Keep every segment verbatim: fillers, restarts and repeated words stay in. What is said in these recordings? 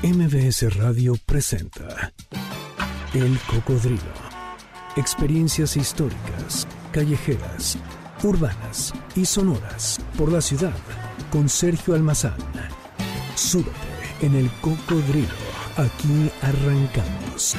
M B S Radio presenta El Cocodrilo. Experiencias históricas, callejeras, urbanas y sonoras por la ciudad con Sergio Almazán. Súbete en El Cocodrilo. Aquí arrancamos.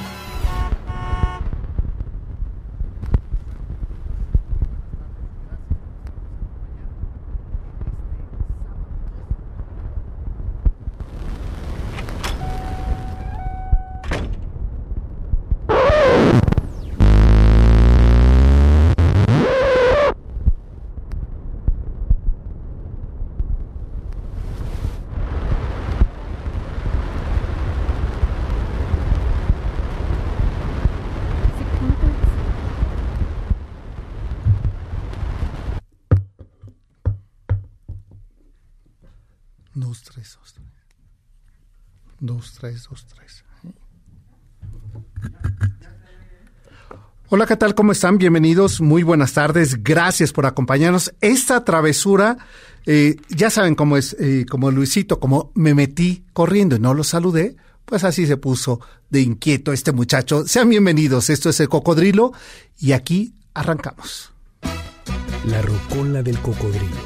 Dos, tres, dos, tres. Dos, tres, dos, tres. Hola, ¿qué tal? ¿Cómo están? Bienvenidos, muy buenas tardes. Gracias por acompañarnos. Esta travesura, eh, ya saben cómo es, eh, como Luisito, como me metí corriendo y no lo saludé, pues así se puso de inquieto este muchacho. Sean bienvenidos, esto es El Cocodrilo y aquí arrancamos. La rocola del cocodrilo.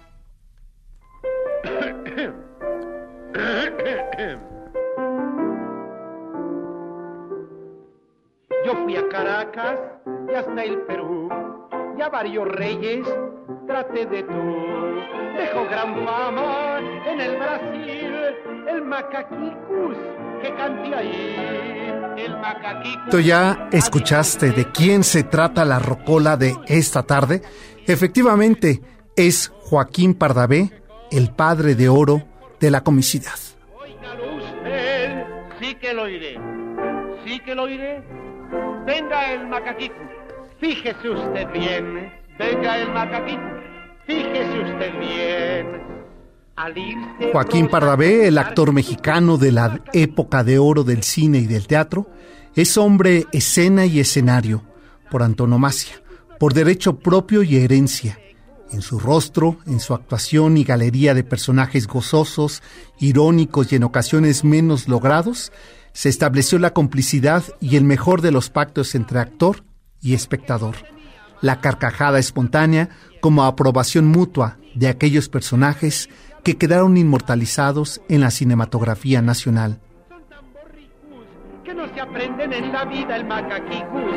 Yo fui a Caracas y hasta el Perú, y a varios reyes traté de tú. Dejó gran fama en el Brasil el macaquicus que canté ahí. El macaquicus. ¿Tú ya escuchaste de quién se trata la rocola de esta tarde? Efectivamente, es Joaquín Pardavé, el padre de oro de la comicidad. Óigalo usted, sí que lo oiré, sí que lo oiré. Venga el macaquicus, fíjese usted bien. Venga el macaquicus, fíjese usted bien. Al irse Joaquín Pardavé, el actor mexicano de la época de oro del cine y del teatro, es hombre escena y escenario, por antonomasia, por derecho propio y herencia. En su rostro, en su actuación y galería de personajes gozosos, irónicos y en ocasiones menos logrados, se estableció la complicidad y el mejor de los pactos entre actor y espectador. La carcajada espontánea como aprobación mutua de aquellos personajes que quedaron inmortalizados en la cinematografía nacional. son tan borricus que no se aprenden en la vida el macaquicus.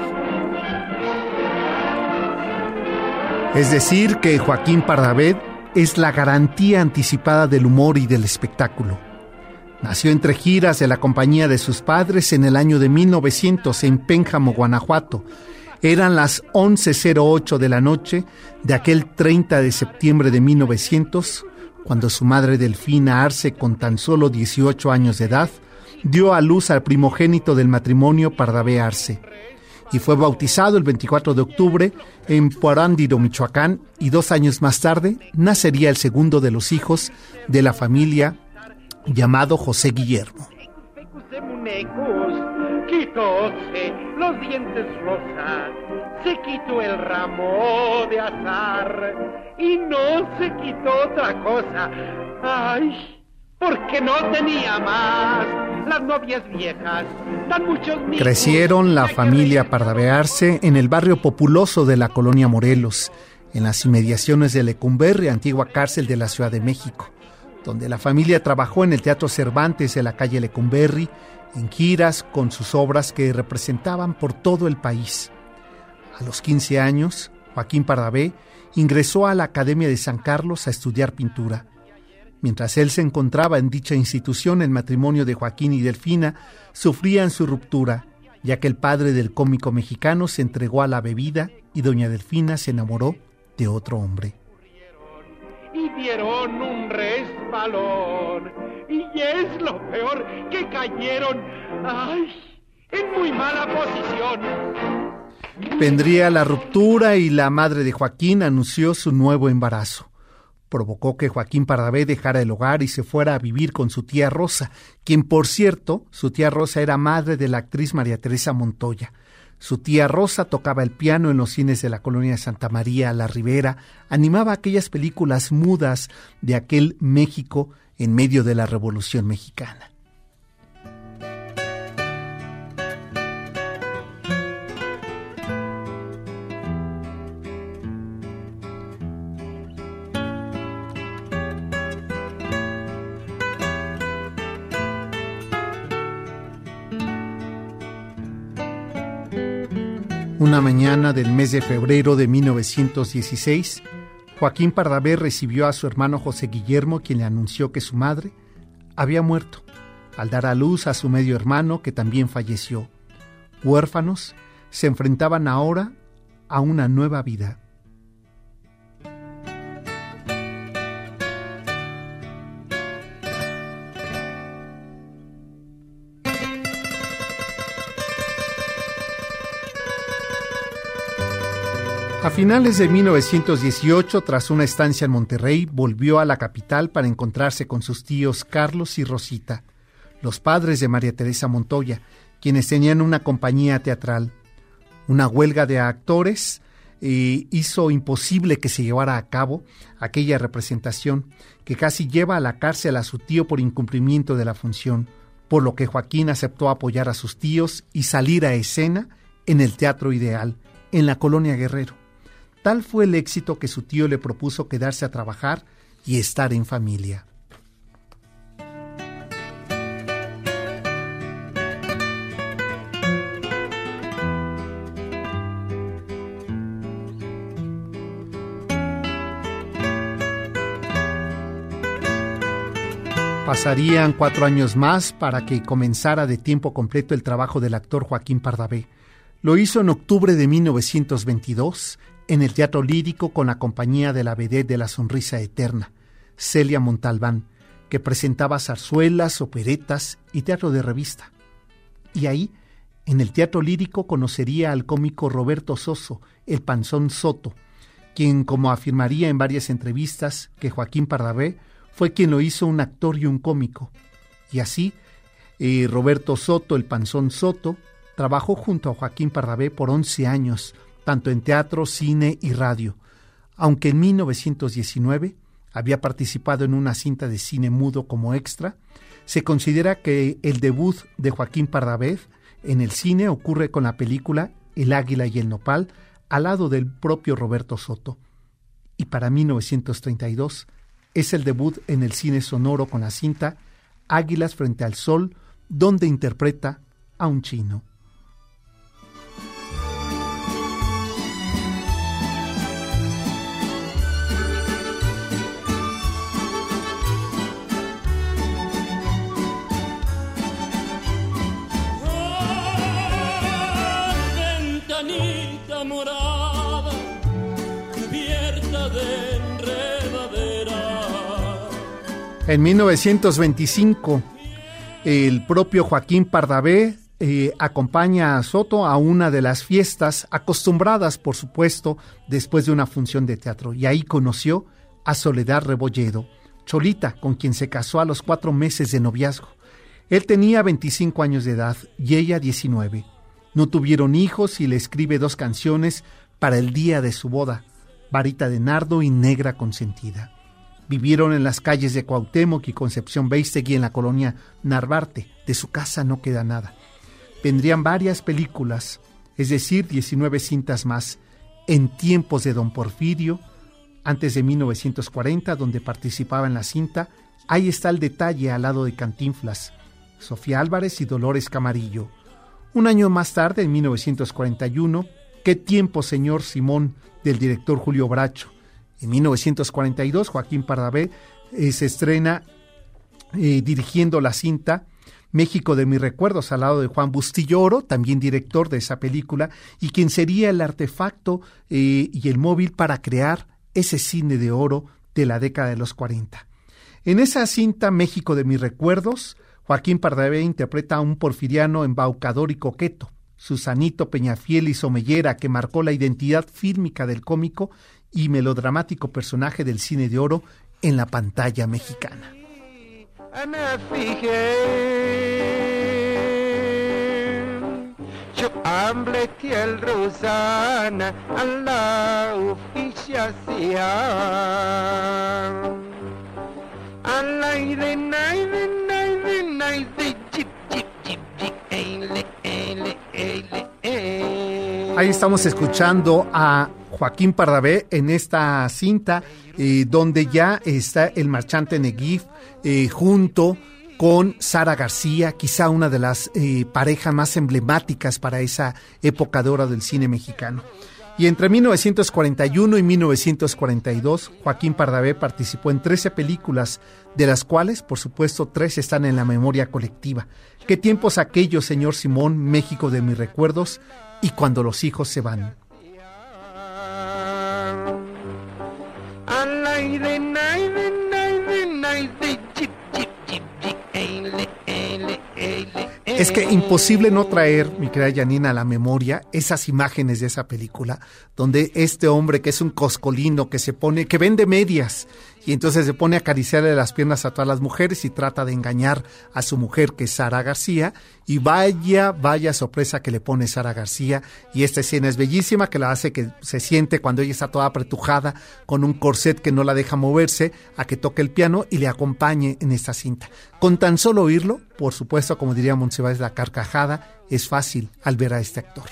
Es decir, que Joaquín Pardavé es la garantía anticipada del humor y del espectáculo. Nació entre giras de la compañía de sus padres en el año de mil novecientos en Pénjamo, Guanajuato. Eran las once cero ocho de la noche de aquel treinta de septiembre de mil novecientos, cuando su madre Delfina Arce, con tan solo dieciocho años de edad, dio a luz al primogénito del matrimonio Pardavé Arce. Y fue bautizado el veinticuatro de octubre en Puarándiro, Michoacán, y dos años más tarde nacería el segundo de los hijos de la familia, llamado José Guillermo. Quitóse los dientes rosa, se quitó el ramo de azar y no se quitó otra cosa. Ay, porque no tenía más. Las novias viejas dan muchos niños. Crecieron la familia Pardavé Arce en el barrio populoso de la colonia Morelos, en las inmediaciones de Lecumberri, antigua cárcel de la Ciudad de México, donde la familia trabajó en el Teatro Cervantes de la calle Lecumberri, en giras con sus obras que representaban por todo el país. A los quince años, Joaquín Pardavé ingresó a la Academia de San Carlos a estudiar pintura. Mientras él se encontraba en dicha institución, el matrimonio de Joaquín y Delfina sufrían su ruptura, ya que el padre del cómico mexicano se entregó a la bebida y doña Delfina se enamoró de otro hombre. Y dieron un resbalón, y es lo peor, que cayeron, ay, en muy mala posición. Vendría la ruptura y la madre de Joaquín anunció su nuevo embarazo. Provocó que Joaquín Pardavé dejara el hogar y se fuera a vivir con su tía Rosa, quien, por cierto, su tía Rosa era madre de la actriz María Teresa Montoya. Su tía Rosa tocaba el piano en los cines de la colonia de Santa María la Ribera, animaba aquellas películas mudas de aquel México en medio de la Revolución Mexicana. Una mañana del mes de febrero de mil novecientos dieciséis, Joaquín Pardavé recibió a su hermano José Guillermo, quien le anunció que su madre había muerto al dar a luz a su medio hermano, que también falleció. Huérfanos, se enfrentaban ahora a una nueva vida. A finales de mil novecientos dieciocho, tras una estancia en Monterrey, volvió a la capital para encontrarse con sus tíos Carlos y Rosita, los padres de María Teresa Montoya, quienes tenían una compañía teatral. Una huelga de actores eh, hizo imposible que se llevara a cabo aquella representación, que casi lleva a la cárcel a su tío por incumplimiento de la función, por lo que Joaquín aceptó apoyar a sus tíos y salir a escena en el Teatro Ideal, en la Colonia Guerrero. Tal fue el éxito que su tío le propuso quedarse a trabajar y estar en familia. Pasarían cuatro años más para que comenzara de tiempo completo el trabajo del actor Joaquín Pardavé. Lo hizo en octubre de mil novecientos veintidós en el Teatro Lírico con la compañía de la vedette de la sonrisa eterna, Celia Montalbán, que presentaba zarzuelas, operetas y teatro de revista. Y ahí, en el Teatro Lírico, conocería al cómico Roberto Soso, el Panzón Soto, quien, como afirmaría en varias entrevistas, que Joaquín Pardavé fue quien lo hizo un actor y un cómico. Y así, eh, Roberto Soto, el Panzón Soto, trabajó junto a Joaquín Pardavé por once años, tanto en teatro, cine y radio, aunque en mil novecientos diecinueve había participado en una cinta de cine mudo como extra. Se considera que el debut de Joaquín Pardavé en el cine ocurre con la película El Águila y el Nopal, al lado del propio Roberto Soto. Y para mil novecientos treinta y dos es el debut en el cine sonoro con la cinta Águilas frente al Sol, donde interpreta a un chino. Morada, cubierta de enredadera. En mil novecientos veinticinco, el propio Joaquín Pardavé eh, acompaña a Soto a una de las fiestas acostumbradas, por supuesto, después de una función de teatro, y ahí conoció a Soledad Rebolledo, Cholita, con quien se casó a los cuatro meses de noviazgo. Él tenía veinticinco años de edad y ella diecinueve. No tuvieron hijos y le escribe dos canciones para el día de su boda, Varita de Nardo y Negra Consentida. Vivieron en las calles de Cuauhtémoc y Concepción Beistegui en la colonia Narvarte. De su casa no queda nada. Vendrían varias películas, es decir, diecinueve cintas más, en tiempos de Don Porfirio, antes de mil novecientos cuarenta, donde participaba en la cinta. Ahí está el detalle al lado de Cantinflas, Sofía Álvarez y Dolores Camarillo. Un año más tarde, en mil novecientos cuarenta y uno, ¿Qué tiempo, señor Simón?, del director Julio Bracho. En mil novecientos cuarenta y dos, Joaquín Pardavé eh, se estrena eh, dirigiendo la cinta México de mis recuerdos, al lado de Juan Bustillo Oro, también director de esa película, y quien sería el artefacto eh, y el móvil para crear ese cine de oro de la década de los cuarenta. En esa cinta México de mis recuerdos, Joaquín Pardavé interpreta a un porfiriano embaucador y coqueto, Susanito Peñafiel y Somellera, que marcó la identidad fílmica del cómico y melodramático personaje del cine de oro en la pantalla mexicana. Ana fijé, yo hambre tiel Rosana a la oficiación. Al aire, naide, naide, naide, chip, chip, chip, chip, eile, eile, eile, eile. Ahí estamos escuchando a Joaquín Pardavé en esta cinta, eh, donde ya está el marchante Neguif eh, junto con Sara García, quizá una de las eh, parejas más emblemáticas para esa época de oro del cine mexicano. Y entre mil novecientos cuarenta y uno y mil novecientos cuarenta y dos, Joaquín Pardavé participó en trece películas, de las cuales, por supuesto, tres están en la memoria colectiva. ¿Qué tiempos aquellos, señor Simón? México de mis recuerdos y Cuando los hijos se van. Es que imposible no traer, mi querida Yanina, a la memoria esas imágenes de esa película, donde este hombre que es un coscolino, que se pone, que vende medias, y entonces se pone a acariciarle las piernas a todas las mujeres y trata de engañar a su mujer, que es Sara García, y vaya, vaya sorpresa que le pone Sara García, y esta escena es bellísima, que la hace que se siente cuando ella está toda apretujada, con un corset que no la deja moverse, a que toque el piano y le acompañe en esta cinta. Con tan solo oírlo, por supuesto, como diría Monsiváis, la carcajada es fácil al ver a este actor.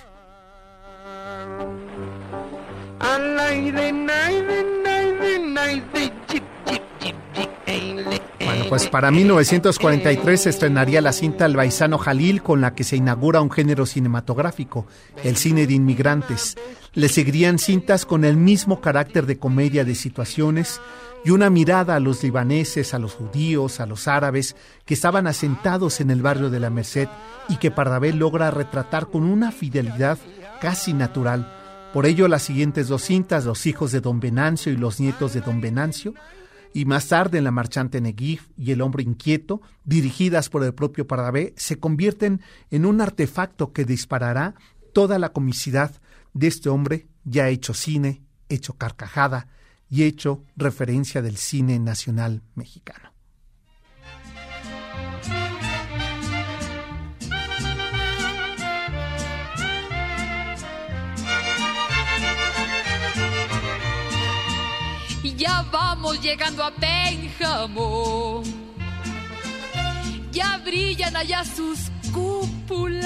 Bueno, pues para mil novecientos cuarenta y tres se estrenaría la cinta El Baizano Jalil, con la que se inaugura un género cinematográfico, el cine de inmigrantes. Le seguirían cintas con el mismo carácter de comedia de situaciones y una mirada a los libaneses, a los judíos, a los árabes que estaban asentados en el barrio de la Merced y que Pardavé logra retratar con una fidelidad casi natural. Por ello, las siguientes dos cintas, Los hijos de Don Venancio y Los nietos de Don Venancio, y más tarde en La marchante Neguif y El hombre inquieto, dirigidas por el propio Pardavé, se convierten en un artefacto que disparará toda la comicidad de este hombre ya hecho cine, hecho carcajada y hecho referencia del cine nacional mexicano. Ya vamos llegando a Pénjamo, ya brillan allá sus cúpulas.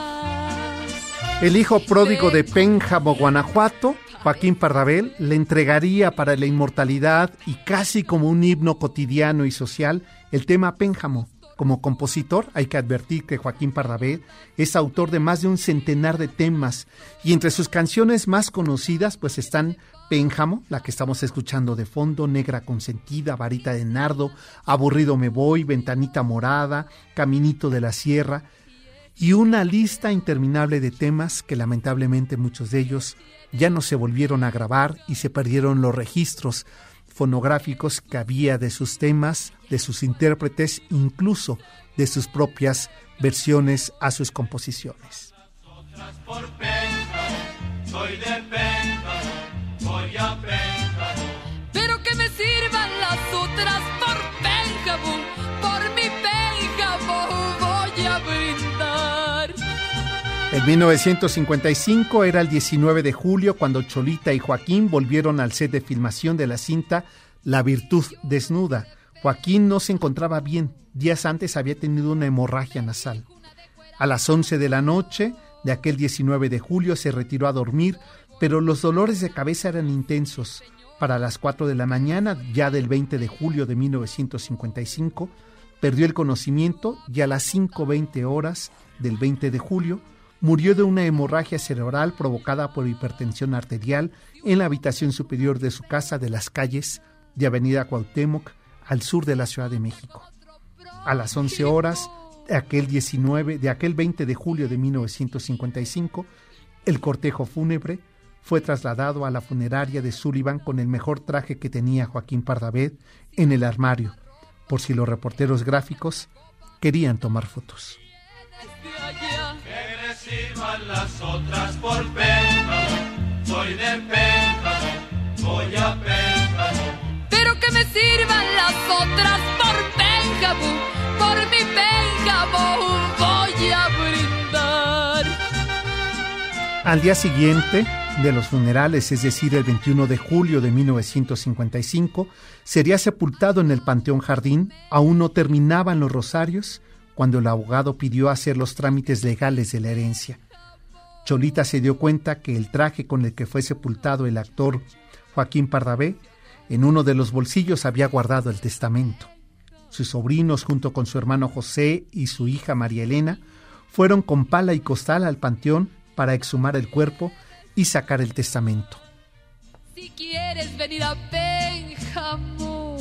El hijo pródigo de Pénjamo, Guanajuato, Joaquín Pardavé, le entregaría para la inmortalidad y casi como un himno cotidiano y social el tema Pénjamo. Como compositor, hay que advertir que Joaquín Pardavé es autor de más de un centenar de temas, y entre sus canciones más conocidas pues están Pénjamo, la que estamos escuchando de fondo, Negra consentida, Varita de nardo, Aburrido me voy, Ventanita morada, Caminito de la sierra, y una lista interminable de temas que lamentablemente muchos de ellos ya no se volvieron a grabar y se perdieron los registros fonográficos que había de sus temas, de sus intérpretes, incluso de sus propias versiones a sus composiciones. Por Pénjamo, soy de Pénjamo, voy a Pénjamo. Pero que me sirvan las otras por Pénjamo, por mi Pénjamo voy a brindar. En mil novecientos cincuenta y cinco era el diecinueve de julio cuando Cholita y Joaquín volvieron al set de filmación de la cinta La virtud desnuda. Joaquín no se encontraba bien, días antes había tenido una hemorragia nasal. A las once de la noche de aquel diecinueve de julio se retiró a dormir, pero los dolores de cabeza eran intensos. Para las cuatro de la mañana, ya del veinte de julio de mil novecientos cincuenta y cinco, perdió el conocimiento y a las cinco veinte horas del veinte de julio, murió de una hemorragia cerebral provocada por hipertensión arterial en la habitación superior de su casa de las calles de Avenida Cuauhtémoc, al sur de la Ciudad de México. A las once horas de aquel diecinueve, de aquel veinte de julio de mil novecientos cincuenta y cinco, el cortejo fúnebre fue trasladado a la funeraria de Sullivan con el mejor traje que tenía Joaquín Pardavé en el armario, por si los reporteros gráficos querían tomar fotos. Que me sirvan las otras por Pénjamo, soy de Pénjamo, voy a Pénjamo. Pero que me sirvan las otras por Pénjamo, por mi Pénjamo voy a brindar. Al día siguiente de los funerales, es decir, el veintiuno de julio de mil novecientos cincuenta y cinco, sería sepultado en el Panteón Jardín. Aún no terminaban los rosarios cuando el abogado pidió hacer los trámites legales de la herencia. Cholita se dio cuenta que el traje con el que fue sepultado el actor Joaquín Pardavé, en uno de los bolsillos había guardado el testamento. Sus sobrinos, junto con su hermano José y su hija María Elena, fueron con pala y costal al panteón para exhumar el cuerpo y sacar el testamento. Si quieres venir a Pénjamo,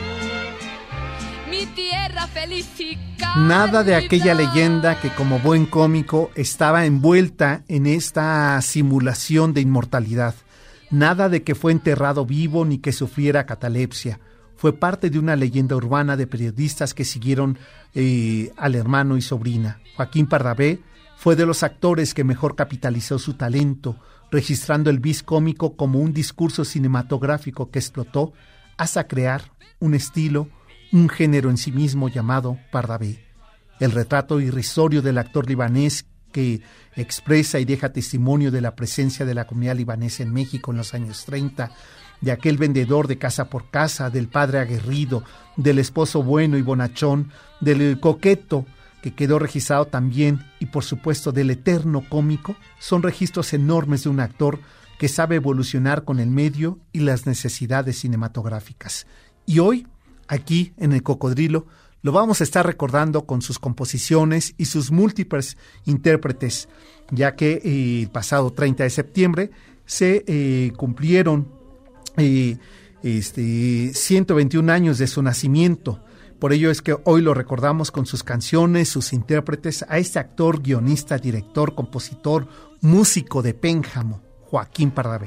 mi tierra feliz y cálida. Nada de aquella leyenda que, como buen cómico, estaba envuelta en esta simulación de inmortalidad. Nada de que fue enterrado vivo ni que sufriera catalepsia. Fue parte de una leyenda urbana de periodistas que siguieron eh, al hermano y sobrina. Joaquín Pardavé fue de los actores que mejor capitalizó su talento, registrando el bis cómico como un discurso cinematográfico que explotó hasta crear un estilo, un género en sí mismo llamado Pardavé. El retrato irrisorio del actor libanés que expresa y deja testimonio de la presencia de la comunidad libanesa en México en los años treinta, de aquel vendedor de casa por casa, del padre aguerrido, del esposo bueno y bonachón, del coqueto que quedó registrado también, y por supuesto del eterno cómico, son registros enormes de un actor que sabe evolucionar con el medio y las necesidades cinematográficas. Y hoy, aquí en El Cocodrilo, lo vamos a estar recordando con sus composiciones y sus múltiples intérpretes, ya que eh, el pasado treinta de septiembre se eh, cumplieron eh, este, ciento veintiún años de su nacimiento. Por ello es que hoy lo recordamos con sus canciones, sus intérpretes, a este actor, guionista, director, compositor, músico de Pénjamo, Joaquín Pardavé.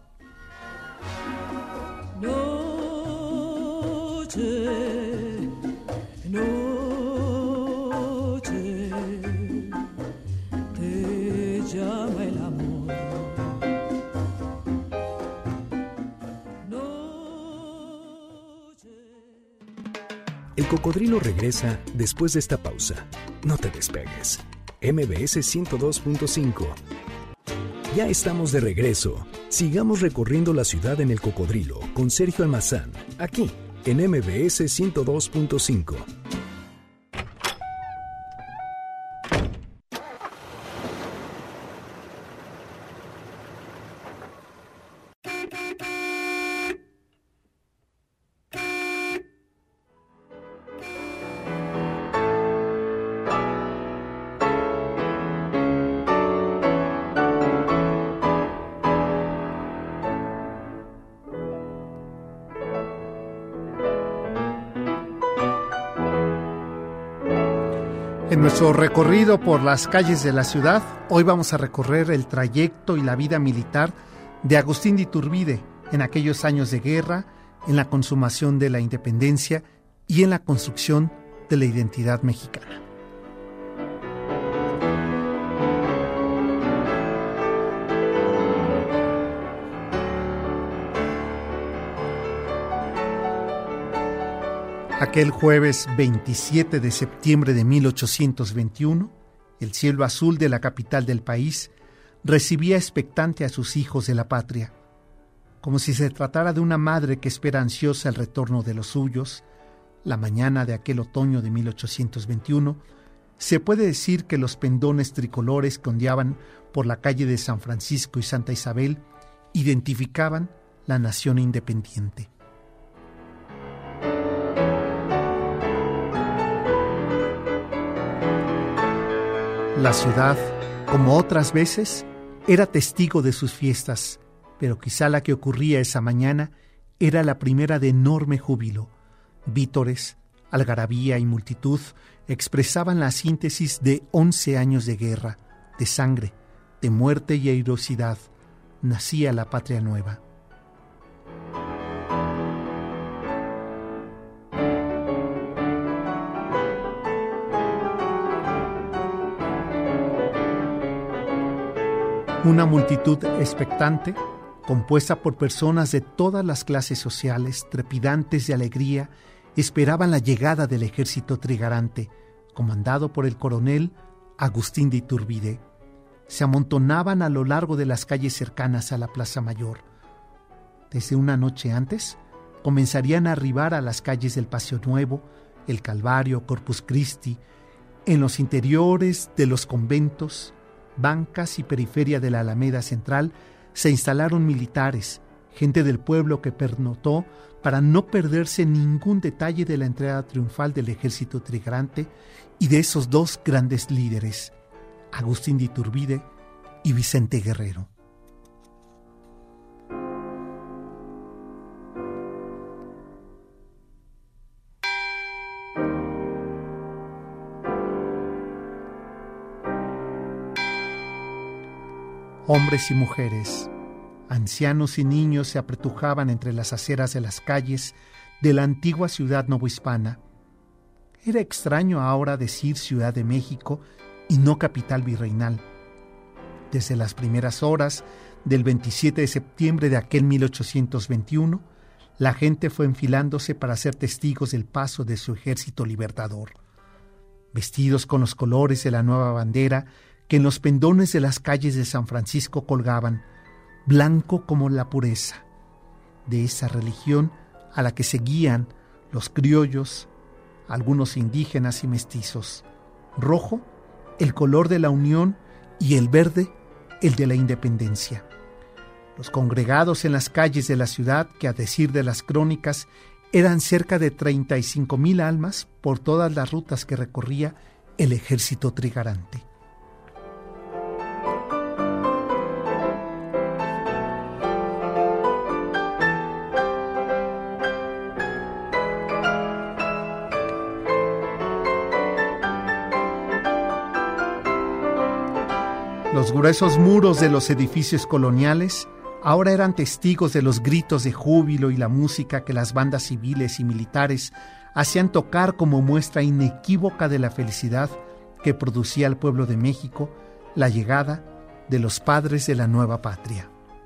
Noche, noche, te llama el amor. Noche. El Cocodrilo regresa después de esta pausa. No te despegues. M B S ciento dos punto cinco. Ya estamos de regreso. Sigamos recorriendo la ciudad en El Cocodrilo con Sergio Almazán, aquí en M B S ciento dos punto cinco. En nuestro recorrido por las calles de la ciudad, hoy vamos a recorrer el trayecto y la vida militar de Agustín de Iturbide en aquellos años de guerra, en la consumación de la independencia y en la construcción de la identidad mexicana. Aquel jueves veintisiete de septiembre de mil ochocientos veintiuno, el cielo azul de la capital del país recibía expectante a sus hijos de la patria. Como si se tratara de una madre que espera ansiosa el retorno de los suyos, la mañana de aquel otoño de mil ochocientos veintiuno, se puede decir que los pendones tricolores que ondeaban por la calle de San Francisco y Santa Isabel identificaban la nación independiente. La ciudad, como otras veces, era testigo de sus fiestas, pero quizá la que ocurría esa mañana era la primera de enorme júbilo. Vítores, algarabía y multitud expresaban la síntesis de once años de guerra, de sangre, de muerte y heroicidad. Nacía la patria nueva. Una multitud expectante, compuesta por personas de todas las clases sociales, trepidantes de alegría, esperaban la llegada del ejército trigarante, comandado por el coronel Agustín de Iturbide. Se amontonaban a lo largo de las calles cercanas a la Plaza Mayor. Desde una noche antes, comenzarían a arribar a las calles del Paseo Nuevo, el Calvario, Corpus Christi, en los interiores de los conventos, bancas y periferia de la Alameda Central se instalaron militares, gente del pueblo que pernoctó para no perderse ningún detalle de la entrada triunfal del ejército trigarante y de esos dos grandes líderes, Agustín de Iturbide y Vicente Guerrero. Hombres y mujeres, ancianos y niños se apretujaban entre las aceras de las calles de la antigua ciudad novohispana. Era extraño ahora decir Ciudad de México y no capital virreinal. Desde las primeras horas del veintisiete de septiembre de aquel mil ochocientos veintiuno, la gente fue enfilándose para ser testigos del paso de su ejército libertador. Vestidos con los colores de la nueva bandera que en los pendones de las calles de San Francisco colgaban, blanco como la pureza de esa religión a la que seguían los criollos, algunos indígenas y mestizos, rojo, el color de la unión, y el verde, el de la independencia. Los congregados en las calles de la ciudad, que a decir de las crónicas, eran cerca de treinta y cinco mil almas por todas las rutas que recorría el ejército trigarante. Los gruesos muros de los edificios coloniales ahora eran testigos de los gritos de júbilo y la música que las bandas civiles y militares hacían tocar como muestra inequívoca de la felicidad que producía al pueblo de México la llegada de los padres de la nueva patria.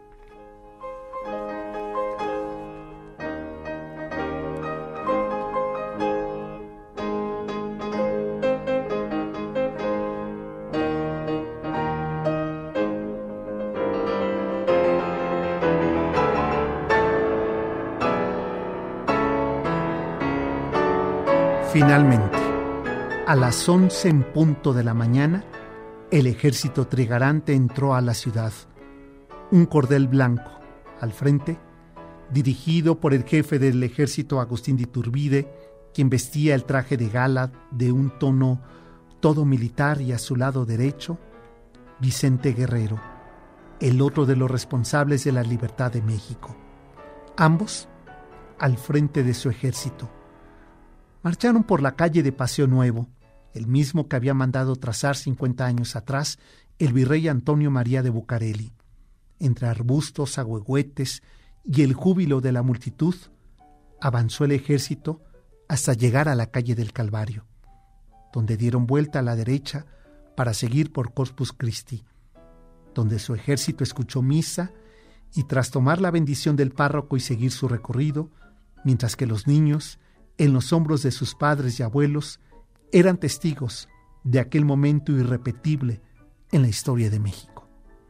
Finalmente, a las once en punto de la mañana, el ejército trigarante entró a la ciudad. Un cordel blanco, al frente, dirigido por el jefe del ejército Agustín de Iturbide, quien vestía el traje de gala de un tono todo militar, y a su lado derecho, Vicente Guerrero, el otro de los responsables de la libertad de México. Ambos al frente de su ejército. Marcharon por la calle de Paseo Nuevo, el mismo que había mandado trazar cincuenta años atrás el virrey Antonio María de Bucareli. Entre arbustos, ahuehuetes y el júbilo de la multitud, avanzó el ejército hasta llegar a la calle del Calvario, donde dieron vuelta a la derecha para seguir por Corpus Christi, donde su ejército escuchó misa y tras tomar la bendición del párroco y seguir su recorrido, mientras que los niños, en los hombros de sus padres y abuelos, eran testigos de aquel momento irrepetible en la historia de México.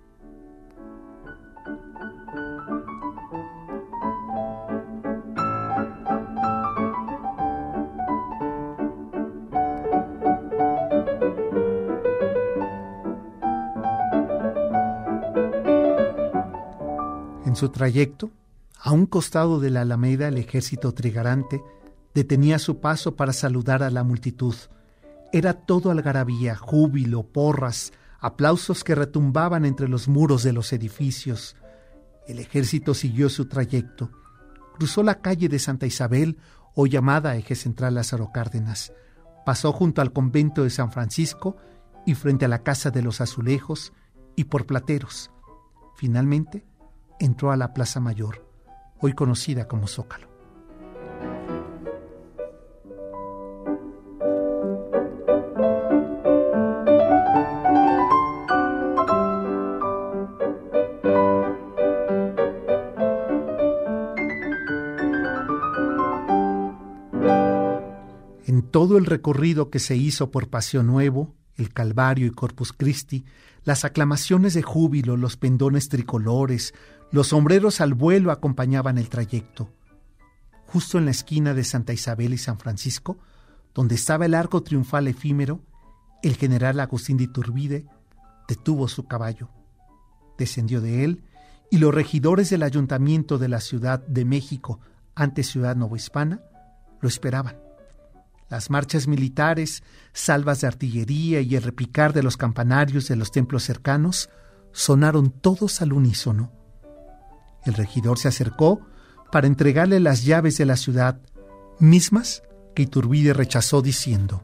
En su trayecto, a un costado de la Alameda, el ejército trigarante detenía su paso para saludar a la multitud. Era todo algarabía, júbilo, porras, aplausos que retumbaban entre los muros de los edificios. El ejército siguió su trayecto. Cruzó la calle de Santa Isabel, hoy llamada Eje Central Lázaro Cárdenas. Pasó junto al convento de San Francisco y frente a la Casa de los Azulejos y por Plateros. Finalmente, entró a la Plaza Mayor, hoy conocida como Zócalo. En todo el recorrido que se hizo por Paseo Nuevo, el Calvario y Corpus Christi, las aclamaciones de júbilo, los pendones tricolores, los sombreros al vuelo acompañaban el trayecto. Justo en la esquina de Santa Isabel y San Francisco, donde estaba el arco triunfal efímero, el general Agustín de Iturbide detuvo su caballo, descendió de él y los regidores del ayuntamiento de la Ciudad de México, antes Ciudad Novohispana, lo esperaban. Las marchas militares, salvas de artillería y el repicar de los campanarios de los templos cercanos sonaron todos al unísono. El regidor se acercó para entregarle las llaves de la ciudad, mismas que Iturbide rechazó diciendo: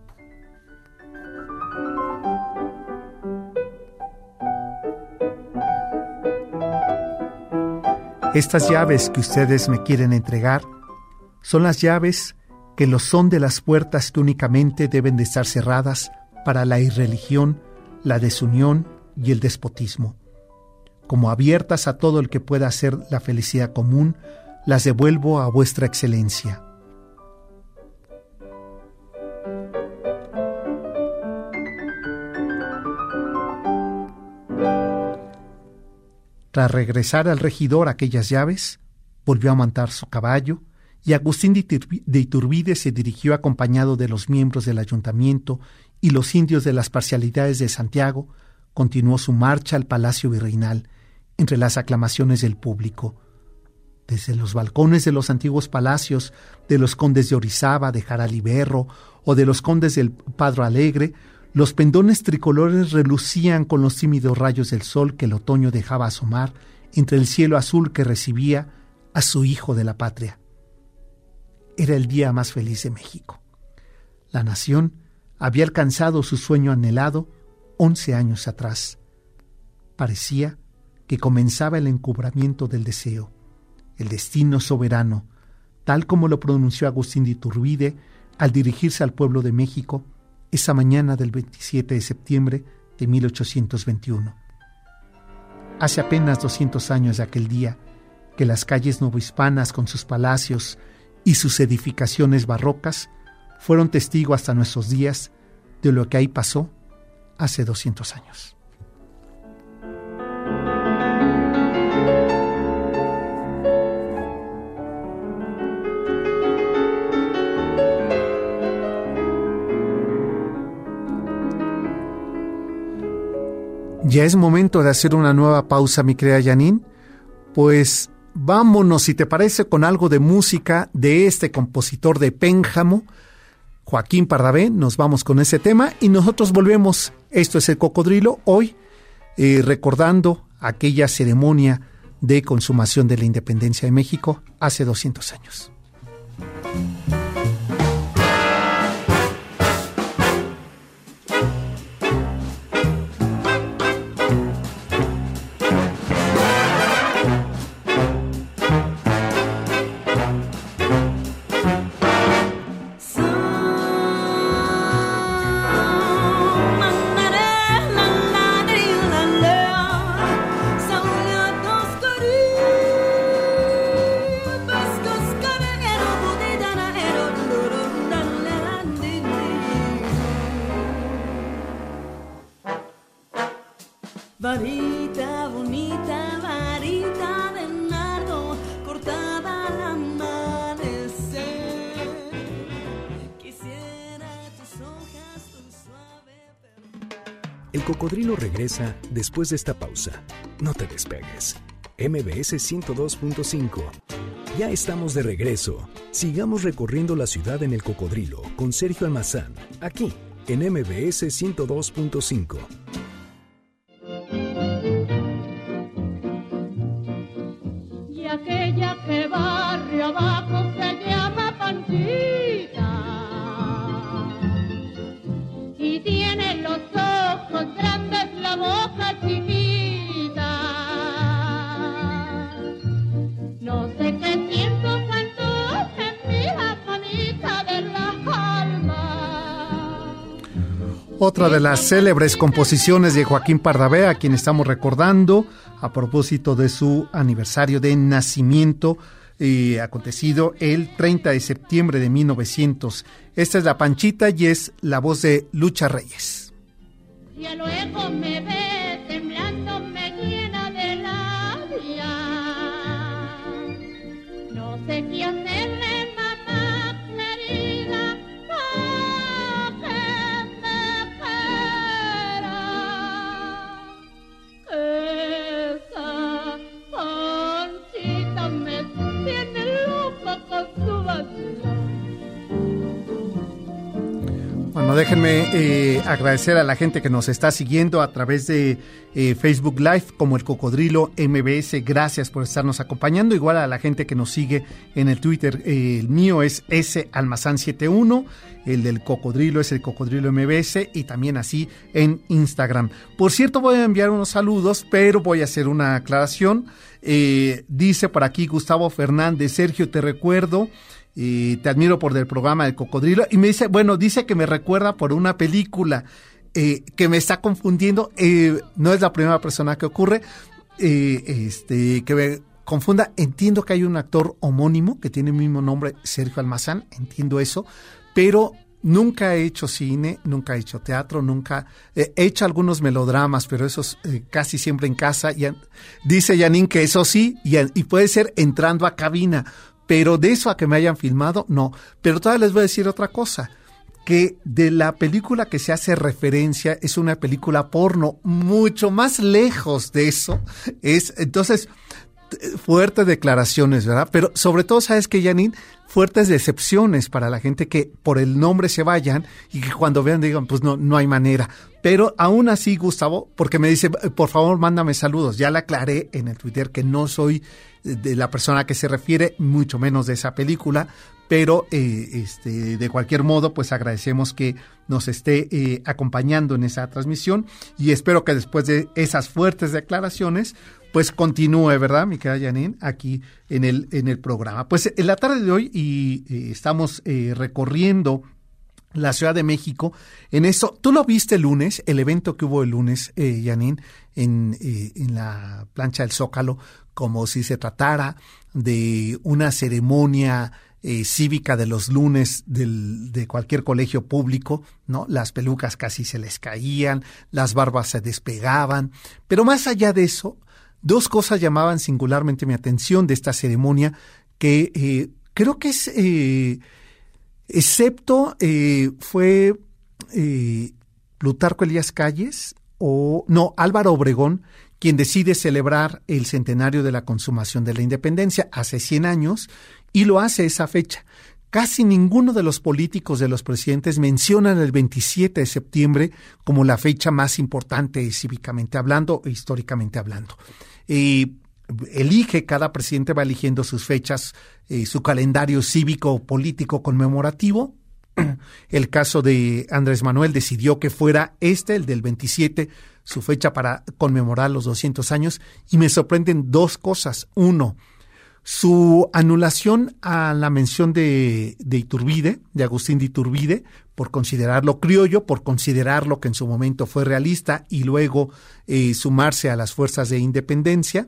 estas llaves que ustedes me quieren entregar son las llaves que lo son de las puertas que únicamente deben de estar cerradas para la irreligión, la desunión y el despotismo. Como abiertas a todo el que pueda hacer la felicidad común, las devuelvo a vuestra excelencia. Tras regresar al regidor aquellas llaves, volvió a montar su caballo y Agustín de Iturbide se dirigió acompañado de los miembros del ayuntamiento y los indios de las parcialidades de Santiago, continuó su marcha al Palacio Virreinal entre las aclamaciones del público. Desde los balcones de los antiguos palacios de los condes de Orizaba, de Jaraliberro o de los condes del Padro Alegre, los pendones tricolores relucían con los tímidos rayos del sol que el otoño dejaba asomar entre el cielo azul que recibía a su hijo de la patria. Era el día más feliz de México. La nación había alcanzado su sueño anhelado once años atrás. Parecía que comenzaba el encubramiento del deseo, el destino soberano, tal como lo pronunció Agustín de Iturbide al dirigirse al pueblo de México esa mañana del veintisiete de septiembre de mil ochocientos veintiuno. Hace apenas doscientos años de aquel día que las calles novohispanas con sus palacios y sus edificaciones barrocas fueron testigo hasta nuestros días de lo que ahí pasó hace doscientos años. Ya es momento de hacer una nueva pausa, mi querida Janine. Pues vámonos, si te parece, con algo de música de este compositor de Pénjamo, Joaquín Pardavé. Nos vamos con ese tema y nosotros volvemos. Esto es El Cocodrilo, hoy eh, recordando aquella ceremonia de consumación de la independencia de México hace doscientos años. Varita bonita, varita de nardo, cortada al amanecer. Quisiera tus hojas, tu suave. El Cocodrilo regresa después de esta pausa. No te despegues. M B S ciento dos punto cinco. Ya estamos de regreso. Sigamos recorriendo la ciudad en El Cocodrilo con Sergio Almazán, aquí en M B S ciento dos punto cinco. Aquella que barrio abajo se llama Panchita y tiene los ojos grandes, la boca chiquita. No sé qué siento tanto en mi japonita del alma. Otra de las célebres composiciones de Joaquín Pardavé, a quien estamos recordando a propósito de su aniversario de nacimiento, eh, acontecido el treinta de septiembre de mil novecientos. Esta es La Panchita y es la voz de Lucha Reyes. Y luego me ve temblando, me llena de labia. No sé qué hacerle, mamá querida, para que me quiera. Esa Bueno, déjenme eh, agradecer a la gente que nos está siguiendo a través de eh, Facebook Live como el Cocodrilo M B S. Gracias por estarnos acompañando. Igual a la gente que nos sigue en el Twitter. Eh, el mío es S Almazán setenta y uno. El del Cocodrilo es el Cocodrilo M B S y también así en Instagram. Por cierto, voy a enviar unos saludos, pero voy a hacer una aclaración. Eh, dice por aquí Gustavo Fernández: Sergio, te recuerdo. Y te admiro por el programa del Cocodrilo. Y me dice, bueno, dice que me recuerda por una película eh, que me está confundiendo. Eh, no es la primera persona que ocurre. Eh, este, que me confunda. Entiendo que hay un actor homónimo que tiene el mismo nombre, Sergio Almazán. Entiendo eso. Pero nunca he hecho cine, nunca he hecho teatro, nunca eh, he hecho algunos melodramas, pero esos eh, casi siempre en casa. Y, dice Janine que eso sí, y, y puede ser entrando a cabina. Pero de eso a que me hayan filmado, no. Pero todavía les voy a decir otra cosa, que de la película que se hace referencia es una película porno, mucho más lejos de eso. Es, entonces, fuertes declaraciones, ¿verdad? Pero sobre todo, ¿sabes qué, Janine? Fuertes decepciones para la gente que por el nombre se vayan y que cuando vean digan, pues no, no hay manera. Pero aún así, Gustavo, porque me dice, por favor, mándame saludos. Ya le aclaré en el Twitter que no soy de la persona que se refiere, mucho menos de esa película, pero eh, este, de cualquier modo, pues agradecemos que nos esté eh, acompañando en esa transmisión y espero que después de esas fuertes declaraciones, pues continúe, ¿verdad, mi querida Janine, aquí en el, en el programa? Pues en la tarde de hoy y eh, estamos eh, recorriendo la Ciudad de México. En eso, tú lo viste el lunes, el evento que hubo el lunes, eh, Janine, en, eh, en la plancha del Zócalo, como si se tratara de una ceremonia eh, cívica de los lunes del, de cualquier colegio público, ¿no? Las pelucas casi se les caían, las barbas se despegaban, pero más allá de eso, dos cosas llamaban singularmente mi atención de esta ceremonia que eh, creo que es... Eh, excepto eh, fue eh, Plutarco Elías Calles o no, Álvaro Obregón, quien decide celebrar el centenario de la consumación de la independencia hace cien años y lo hace esa fecha. Casi ninguno de los políticos, de los presidentes, mencionan el veintisiete de septiembre como la fecha más importante cívicamente hablando e históricamente hablando. Eh, elige, cada presidente va eligiendo sus fechas, eh, su calendario cívico político conmemorativo. El caso de Andrés Manuel decidió que fuera este, el del veintisiete, su fecha para conmemorar los doscientos años, y me sorprenden dos cosas. Uno, su anulación a la mención de, de Iturbide, de Agustín de Iturbide, por considerarlo criollo, por considerarlo que en su momento fue realista y luego eh, sumarse a las fuerzas de independencia.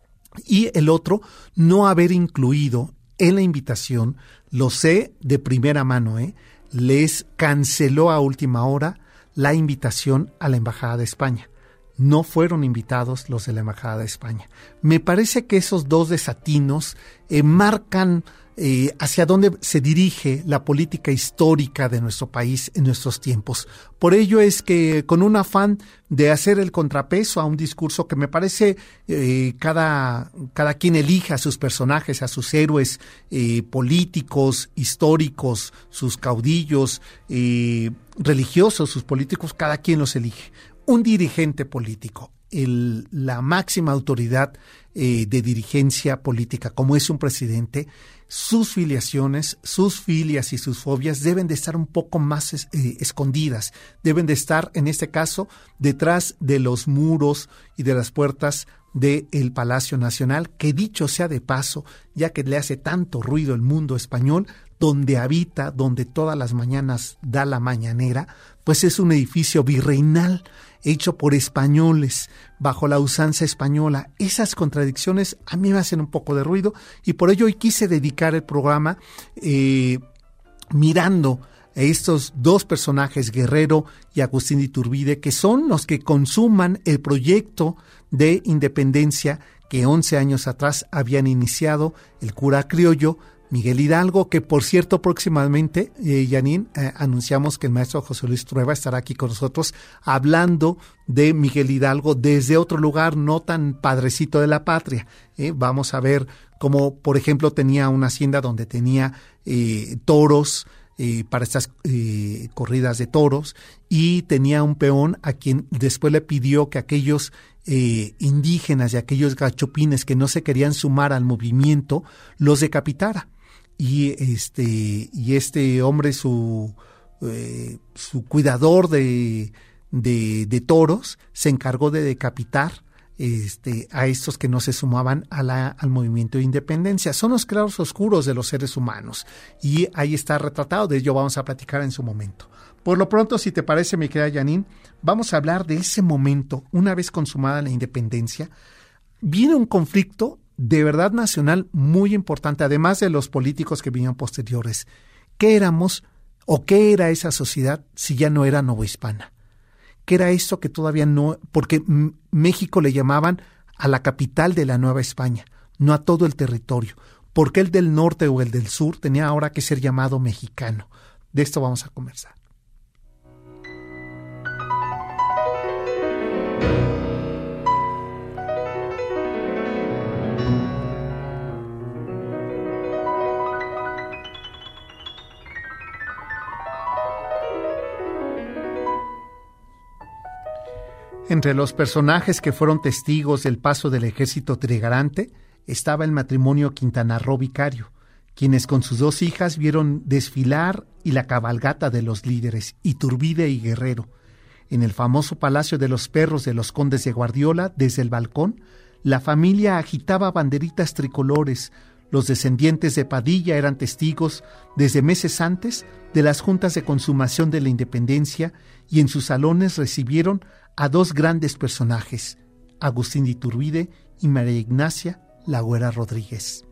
Y el otro, no haber incluido en la invitación, lo sé de primera mano, ¿eh? les canceló a última hora la invitación a la Embajada de España. No fueron invitados los de la Embajada de España. Me parece que esos dos desatinos eh, marcan eh, hacia dónde se dirige la política histórica de nuestro país en nuestros tiempos. Por ello es que con un afán de hacer el contrapeso a un discurso que me parece eh, cada, cada quien elige a sus personajes, a sus héroes eh, políticos, históricos, sus caudillos, eh, religiosos, sus políticos, cada quien los elige. Un dirigente político, el, la máxima autoridad eh, de dirigencia política, como es un presidente, sus filiaciones, sus filias y sus fobias deben de estar un poco más eh, escondidas, deben de estar, en este caso, detrás de los muros y de las puertas del Palacio Nacional, que dicho sea de paso, ya que le hace tanto ruido el mundo español, donde habita, donde todas las mañanas da la mañanera, pues es un edificio virreinal, hecho por españoles, bajo la usanza española. Esas contradicciones a mí me hacen un poco de ruido y por ello hoy quise dedicar el programa eh, mirando a estos dos personajes, Guerrero y Agustín de Iturbide, que son los que consuman el proyecto de independencia que once años atrás habían iniciado el cura criollo Miguel Hidalgo, que por cierto próximamente, eh, Janine, eh, anunciamos que el maestro José Luis Trueba estará aquí con nosotros hablando de Miguel Hidalgo desde otro lugar no tan padrecito de la patria. Eh, vamos a ver cómo, por ejemplo, tenía una hacienda donde tenía eh, toros, eh, para estas eh, corridas de toros, y tenía un peón a quien después le pidió que aquellos eh, indígenas y aquellos gachopines que no se querían sumar al movimiento los decapitara. Y este, y este hombre, su, eh, su cuidador de, de, de toros, se encargó de decapitar Este, a estos que no se sumaban a la, al movimiento de independencia. Son los claros oscuros de los seres humanos, y ahí está retratado. De ello vamos a platicar en su momento. Por lo pronto, si te parece, mi querida Janine, vamos a hablar de ese momento, una vez consumada la independencia. Viene un conflicto de verdad nacional muy importante, además de los políticos que vinieron posteriores. ¿Qué éramos o qué era esa sociedad si ya no era novohispana? ¿Qué era esto que todavía no? Porque m- México le llamaban a la capital de la Nueva España, no a todo el territorio. ¿Por qué el del norte o el del sur tenía ahora que ser llamado mexicano? De esto vamos a conversar. Entre los personajes que fueron testigos del paso del ejército trigarante estaba el matrimonio Quintana Roo Vicario, quienes con sus dos hijas vieron desfilar y la cabalgata de los líderes, Iturbide y Guerrero. En el famoso Palacio de los Perros de los Condes de Guardiola, desde el balcón, la familia agitaba banderitas tricolores. Los descendientes de Padilla eran testigos desde meses antes de las juntas de consumación de la independencia, y en sus salones recibieron a dos grandes personajes, Agustín de Iturbide y María Ignacia La Güera Rodríguez.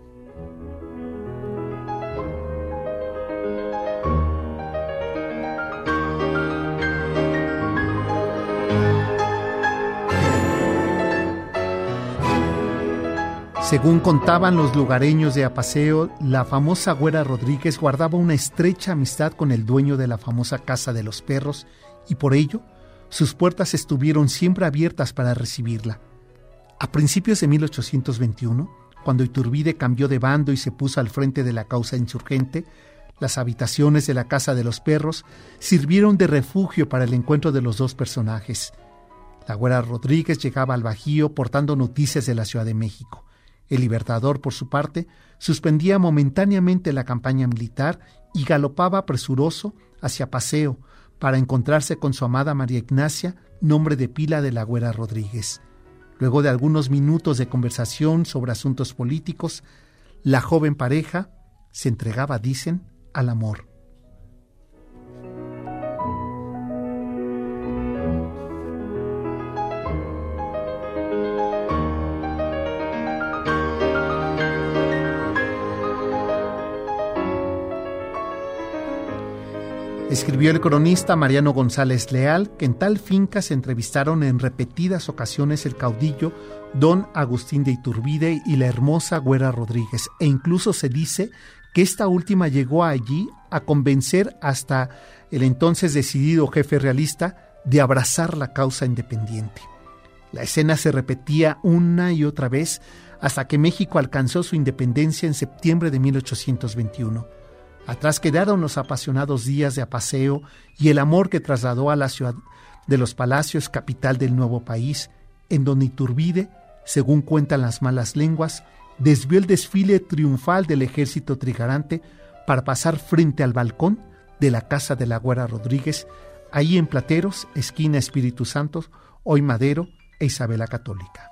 Según contaban los lugareños de Apaseo, la famosa Güera Rodríguez guardaba una estrecha amistad con el dueño de la famosa Casa de los Perros, y por ello sus puertas estuvieron siempre abiertas para recibirla. A principios de mil ochocientos veintiuno, cuando Iturbide cambió de bando y se puso al frente de la causa insurgente, las habitaciones de la Casa de los Perros sirvieron de refugio para el encuentro de los dos personajes. La Güera Rodríguez llegaba al Bajío portando noticias de la Ciudad de México. El Libertador, por su parte, suspendía momentáneamente la campaña militar y galopaba presuroso hacia Paseo para encontrarse con su amada María Ignacia, nombre de pila de la Güera Rodríguez. Luego de algunos minutos de conversación sobre asuntos políticos, la joven pareja se entregaba, dicen, al amor. Escribió el cronista Mariano González Leal que en tal finca se entrevistaron en repetidas ocasiones el caudillo don Agustín de Iturbide y la hermosa Güera Rodríguez, e incluso se dice que esta última llegó allí a convencer hasta el entonces decidido jefe realista de abrazar la causa independiente. La escena se repetía una y otra vez hasta que México alcanzó su independencia en septiembre de mil ochocientos veintiuno. Atrás quedaron los apasionados días de Apaseo y el amor que trasladó a la ciudad de los Palacios, capital del nuevo país, en donde Iturbide, según cuentan las malas lenguas, desvió el desfile triunfal del ejército trigarante para pasar frente al balcón de la casa de la Güera Rodríguez, ahí en Plateros, esquina Espíritu Santo, hoy Madero e Isabela Católica.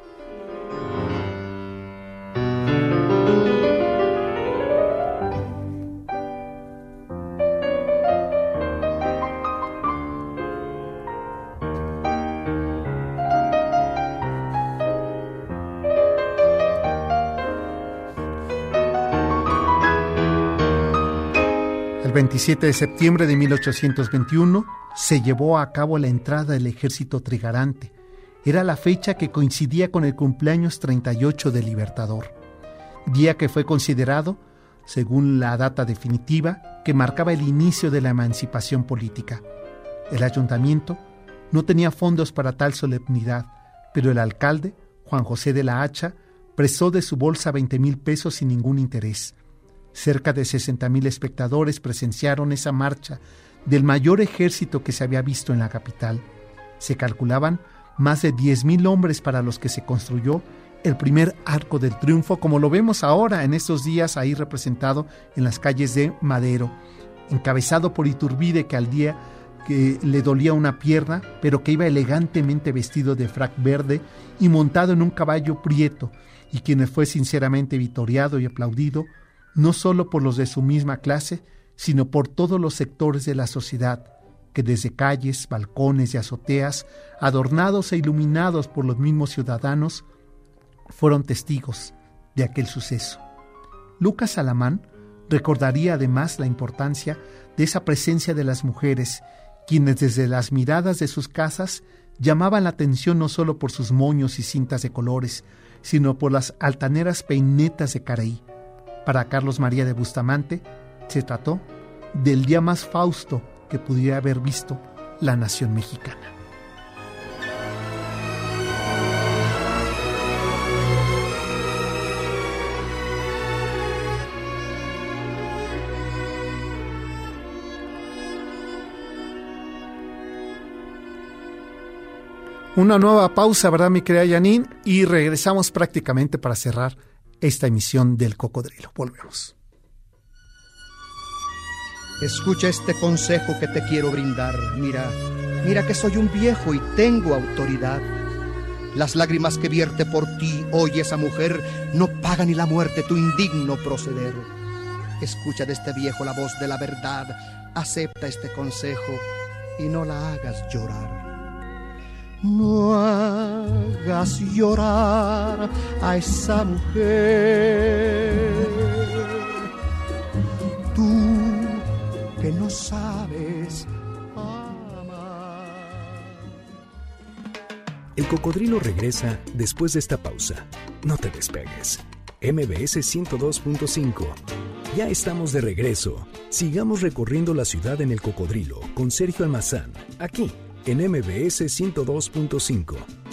El veintisiete de septiembre de mil ochocientos veintiuno se llevó a cabo la entrada del ejército trigarante. Era la fecha que coincidía con el cumpleaños treinta y ocho del Libertador, día que fue considerado, según la data definitiva, que marcaba el inicio de la emancipación política. El ayuntamiento no tenía fondos para tal solemnidad, pero el alcalde, Juan José de la Hacha, prestó de su bolsa veinte mil pesos sin ningún interés. Cerca de sesenta mil espectadores presenciaron esa marcha del mayor ejército que se había visto en la capital. Se calculaban más de diez mil hombres para los que se construyó el primer Arco del Triunfo, como lo vemos ahora en estos días ahí representado en las calles de Madero, encabezado por Iturbide, que al día que le dolía una pierna, pero que iba elegantemente vestido de frac verde y montado en un caballo prieto, y quien fue sinceramente vitoreado y aplaudido, no solo por los de su misma clase, sino por todos los sectores de la sociedad, que desde calles, balcones y azoteas, adornados e iluminados por los mismos ciudadanos, fueron testigos de aquel suceso. Lucas Alamán recordaría además la importancia de esa presencia de las mujeres, quienes desde las miradas de sus casas llamaban la atención no solo por sus moños y cintas de colores, sino por las altaneras peinetas de Caraí. Para Carlos María de Bustamante se trató del día más fausto que pudiera haber visto la nación mexicana. Una nueva pausa, ¿verdad, mi querida Janine? Y regresamos prácticamente para cerrar esta emisión del Cocodrilo. Volvemos. Escucha este consejo que te quiero brindar. Mira, mira que soy un viejo y tengo autoridad. Las lágrimas que vierte por ti hoy esa mujer no paga ni la muerte tu indigno proceder. Escucha de este viejo la voz de la verdad, acepta este consejo y no la hagas llorar. No hagas llorar a esa mujer, tú que no sabes amar. El Cocodrilo regresa después de esta pausa. No te despegues. M B S ciento dos punto cinco. Ya estamos de regreso. Sigamos recorriendo la ciudad en El Cocodrilo con Sergio Almazán, aquí en M B S ciento dos punto cinco.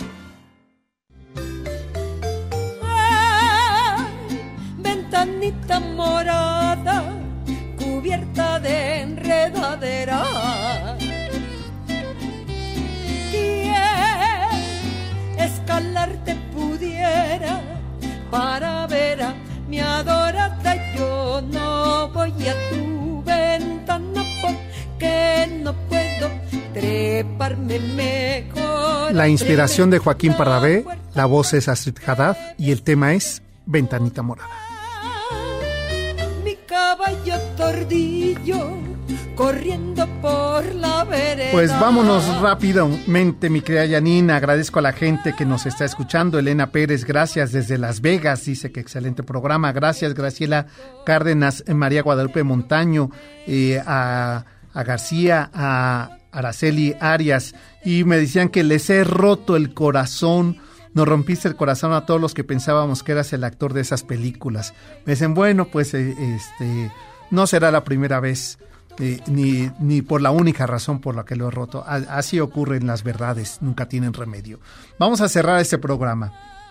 Ah, ventanita morada, cubierta de enredadera. ¿Quién escalarte pudiera para ver a mi adorada? Yo no voy a tu ventana porque no puedo treparme mejor. La inspiración de Joaquín Pardavé, la voz es Astrid Haddad y el tema es Ventanita Morada. Mi caballo tordillo corriendo por la vereda. Pues vámonos rápidamente, mi querida Janine. Agradezco a la gente que nos está escuchando. Elena Pérez, gracias desde Las Vegas, dice que excelente programa. Gracias, Graciela Cárdenas, María Guadalupe Montaño, eh, a, a García, a Araceli Arias, y me decían que les he roto el corazón. Nos rompiste el corazón a todos los que pensábamos que eras el actor de esas películas. Me dicen, bueno, pues eh, este no será la primera vez, eh, ni, ni por la única razón por la que lo he roto. A, así ocurren las verdades, nunca tienen remedio. Vamos a cerrar este programa.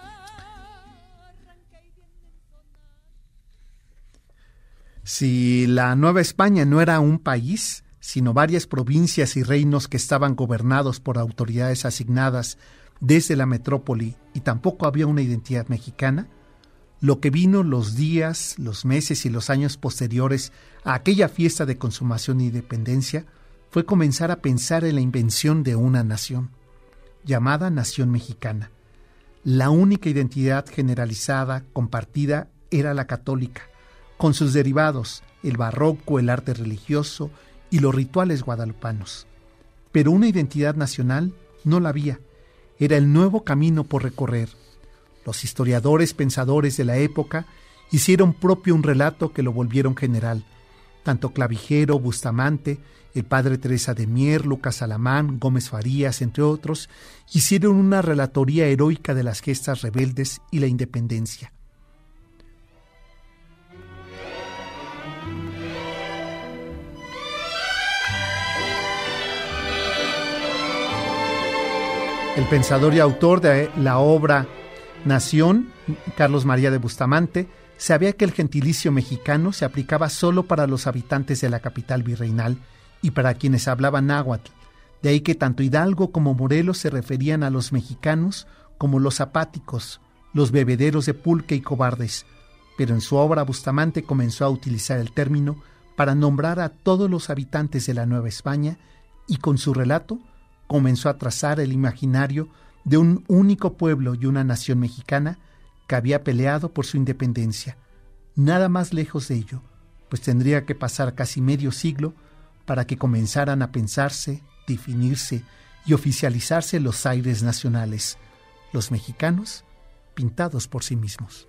Si la Nueva España no era un país, sino varias provincias y reinos que estaban gobernados por autoridades asignadas desde la metrópoli, y tampoco había una identidad mexicana, lo que vino los días, los meses y los años posteriores a aquella fiesta de consumación e independencia fue comenzar a pensar en la invención de una nación, llamada Nación Mexicana. La única identidad generalizada, compartida, era la católica, con sus derivados, el barroco, el arte religioso y los rituales guadalupanos. Pero una identidad nacional no la había. Era el nuevo camino por recorrer. Los historiadores pensadores de la época hicieron propio un relato que lo volvieron general. Tanto Clavijero, Bustamante, el padre Teresa de Mier, Lucas Alamán, Gómez Farías, entre otros, hicieron una relatoría heroica de las gestas rebeldes y la independencia. El pensador y autor de la obra Nación, Carlos María de Bustamante, sabía que el gentilicio mexicano se aplicaba solo para los habitantes de la capital virreinal y para quienes hablaban náhuatl. De ahí que tanto Hidalgo como Morelos se referían a los mexicanos como los apáticos, los bebederos de pulque y cobardes. Pero en su obra Bustamante comenzó a utilizar el término para nombrar a todos los habitantes de la Nueva España y con su relato comenzó a trazar el imaginario de un único pueblo y una nación mexicana que había peleado por su independencia. Nada más lejos de ello, pues tendría que pasar casi medio siglo para que comenzaran a pensarse, definirse y oficializarse los aires nacionales, los mexicanos pintados por sí mismos.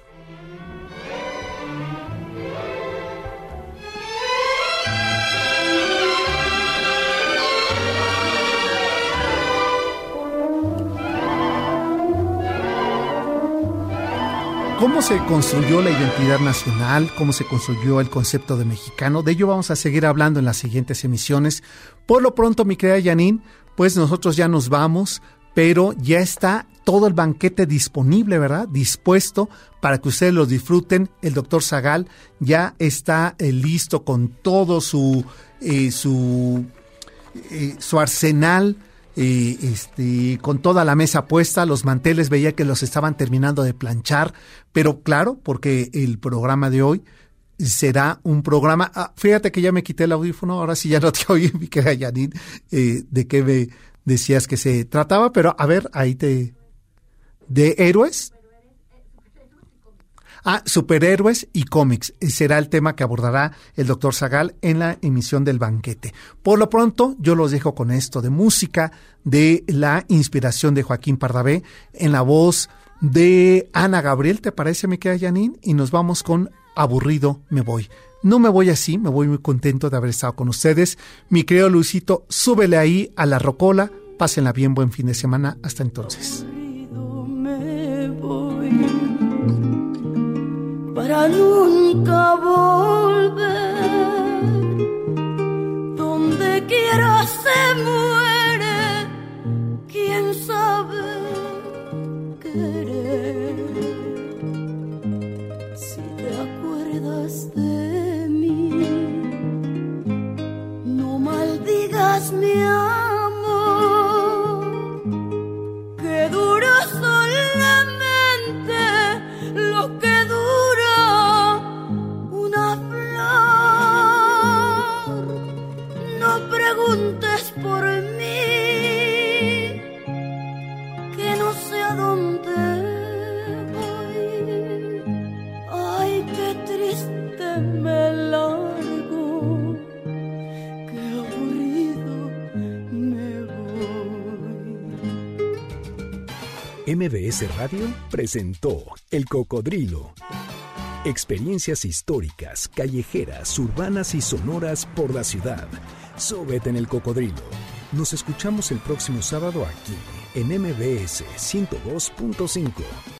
¿Cómo se construyó la identidad nacional? ¿Cómo se construyó el concepto de mexicano? De ello vamos a seguir hablando en las siguientes emisiones. Por lo pronto, mi querida Janine, pues nosotros ya nos vamos, pero ya está todo el banquete disponible, ¿verdad? Dispuesto para que ustedes lo disfruten. El doctor Zagal ya está eh, listo con todo su, eh, su, eh, su arsenal. Eh, este, con toda la mesa puesta, los manteles veía que los estaban terminando de planchar, pero claro, porque el programa de hoy será un programa, ah, fíjate que ya me quité el audífono, ahora sí ya no te oí, mi querida Janine, eh, de qué me decías que se trataba, pero a ver, ahí te... ¿De héroes? Ah, superhéroes y cómics. Será el tema que abordará el doctor Zagal en la emisión del banquete. Por lo pronto, yo los dejo con esto de música, de la inspiración de Joaquín Pardavé, en la voz de Ana Gabriel, ¿te parece, mi querida Janine? Y nos vamos con Aburrido me voy. No me voy así, me voy muy contento de haber estado con ustedes. Mi querido Luisito, súbele ahí a la rocola, pásenla bien, buen fin de semana. Hasta entonces. Para nunca volver, donde quiera se muere, quién sabe querer. Si te acuerdas de mí, no maldigas mi amor, que dura solamente lo que preguntes por mí, que no sé a dónde voy. Ay, qué triste me largo, qué aburrido me voy. M V S Radio presentó El Cocodrilo. Experiencias históricas, callejeras, urbanas y sonoras por la ciudad. Súbete en El Cocodrilo. Nos escuchamos el próximo sábado aquí en M V S ciento dos punto cinco.